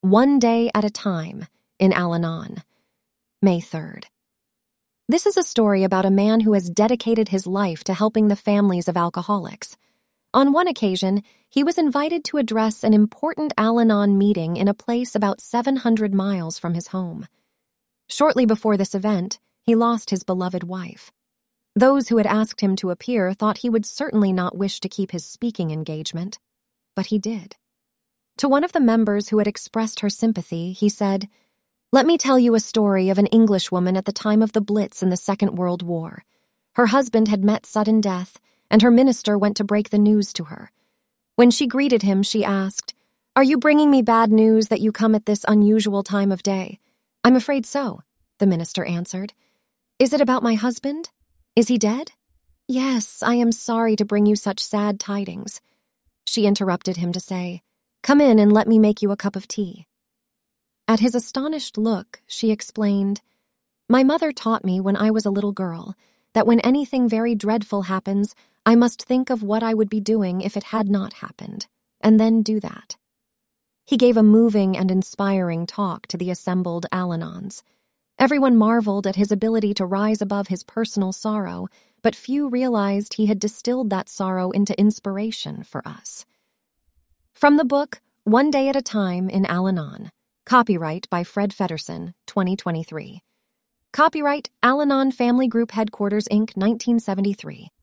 One Day at a Time in Al-Anon, May 3rd. This is a story about a man who has dedicated his life to helping the families of alcoholics. On one occasion, he was invited to address an important Al-Anon meeting in a place about 700 miles from his home. Shortly before this event, he lost his beloved wife. Those who had asked him to appear thought he would certainly not wish to keep his speaking engagement, but he did. To one of the members who had expressed her sympathy, he said, "Let me tell you a story of an Englishwoman at the time of the Blitz in the Second World War. Her husband had met sudden death, and her minister went to break the news to her. When she greeted him, she asked, 'Are you bringing me bad news that you come at this unusual time of day?' 'I'm afraid so,' the minister answered. 'Is it about my husband? Is he dead?' 'Yes, I am sorry to bring you such sad tidings.' She interrupted him to say, 'Come in and let me make you a cup of tea.' At his astonished look, she explained, 'My mother taught me when I was a little girl that when anything very dreadful happens, I must think of what I would be doing if it had not happened, and then do that.' He gave a moving and inspiring talk to the assembled Al-Anons. Everyone marveled at his ability to rise above his personal sorrow, but few realized he had distilled that sorrow into inspiration for us. From the book, One Day at a Time in Al-Anon. Copyright by Fred Feddersen, 2023. Copyright Al-Anon Family Group Headquarters, Inc., 1973.